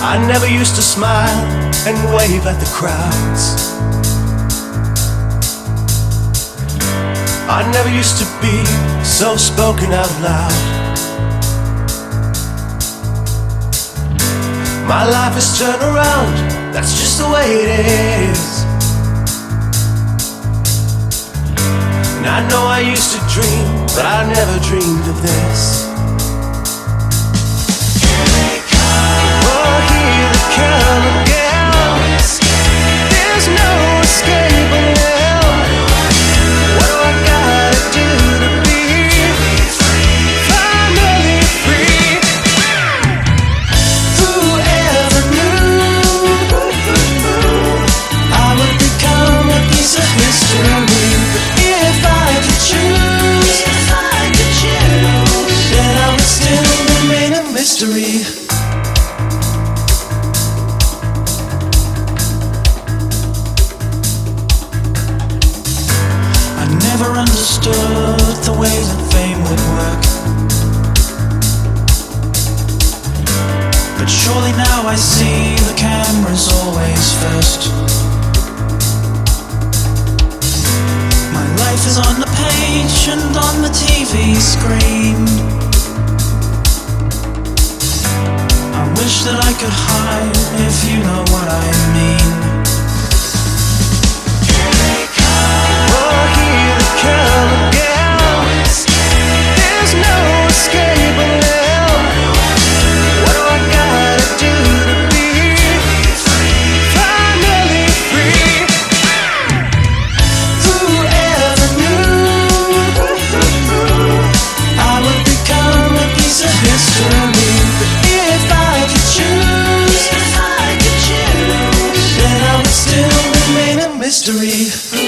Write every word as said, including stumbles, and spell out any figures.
I never used to smile and wave at the crowds. I never used to be so spoken out loud. My life has turned around, that's just the way it is. And I know I used to dream, but I never dreamed of this. Oh, here they come again. There's no escaping them. What do I gotta do to be finally free? Whoever knew I would become a piece of history? If I could choose, if I could choose, then I would still remain a mystery. I never understood the way that fame would work, but surely now I see the camera's always first. Life is on the page and on the T V screen. I wish that I could hide, if you know what I mean. Oh, here they come again. There's no escaping them. What do I gotta do to be finally free? If I could choose, if I could choose, then I would still remain a mystery.